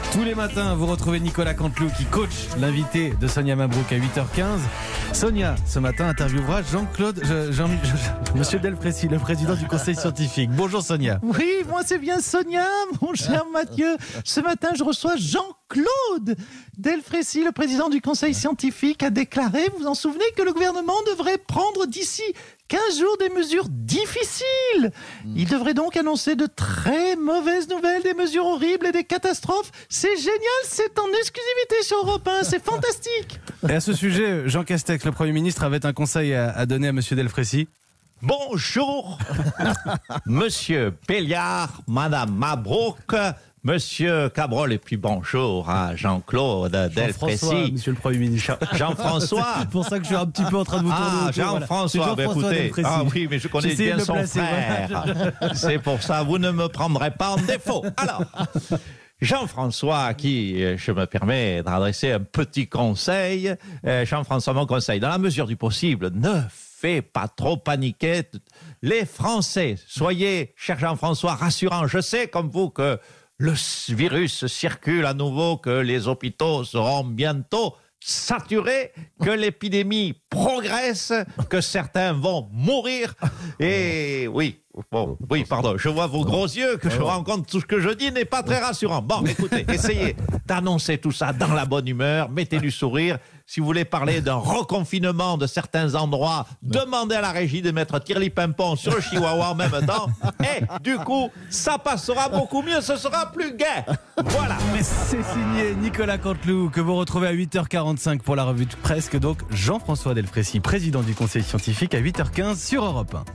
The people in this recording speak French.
Tous les matins, vous retrouvez Nicolas Canteloup qui coach l'invité de Sonia Mabrouk à 8h15. Sonia, ce matin, interviewera Monsieur Delfrécy, le président du conseil scientifique. Bonjour Sonia. Oui, moi c'est bien Sonia, mon cher Mathieu. Ce matin, je reçois Jean-Claude Delfrécy, le président du conseil scientifique, a déclaré, vous vous en souvenez, que le gouvernement devrait prendre d'ici 15 jours des mesures difficiles. Il devrait donc annoncer de très mauvaises nouvelles, des mesures horribles et des catastrophes. C'est génial, c'est en exclusivité sur Europe 1, c'est fantastique. Et à ce sujet, Jean Castex, le Premier ministre, avait un conseil à donner à Monsieur Delfrécy. Bonjour, Monsieur Péliard, Madame Mabrouk, Monsieur Cabrol, et puis bonjour à Jean-Claude Delfrécy. Monsieur le Premier ministre. Jean-François. C'est pour ça que je suis un petit peu en train de vous tourner autour. Jean-François, voilà. écoutez. Delfrécy. Ah oui, mais je connais J'essayais bien de le son placer, frère. voilà. C'est pour ça, vous ne me prendrez pas en défaut. Alors, Jean-François, à qui je me permets d'adresser un petit conseil. Jean-François, mon conseil, dans la mesure du possible, ne fais pas trop paniquer les Français. Soyez, cher Jean-François, rassurant. Je sais, comme vous, que le virus circule à nouveau, que les hôpitaux seront bientôt saturés, que l'épidémie progresse, que certains vont mourir. Et oui, pardon, je vois vos gros yeux, que je rends compte tout ce que je dis n'est pas très rassurant. Bon, écoutez, essayez d'annoncer tout ça dans la bonne humeur, mettez du sourire. Si vous voulez parler d'un reconfinement de certains endroits, demandez à la régie de mettre Tirli-Pimpon sur le chihuahua en même temps. Et du coup, ça passera beaucoup mieux, ce sera plus gai. Voilà. C'est signé Nicolas Canteloup, que vous retrouvez à 8h45 pour la revue de presse. Donc Jean-François Delfrécy, président du conseil scientifique, à 8h15 sur Europe 1.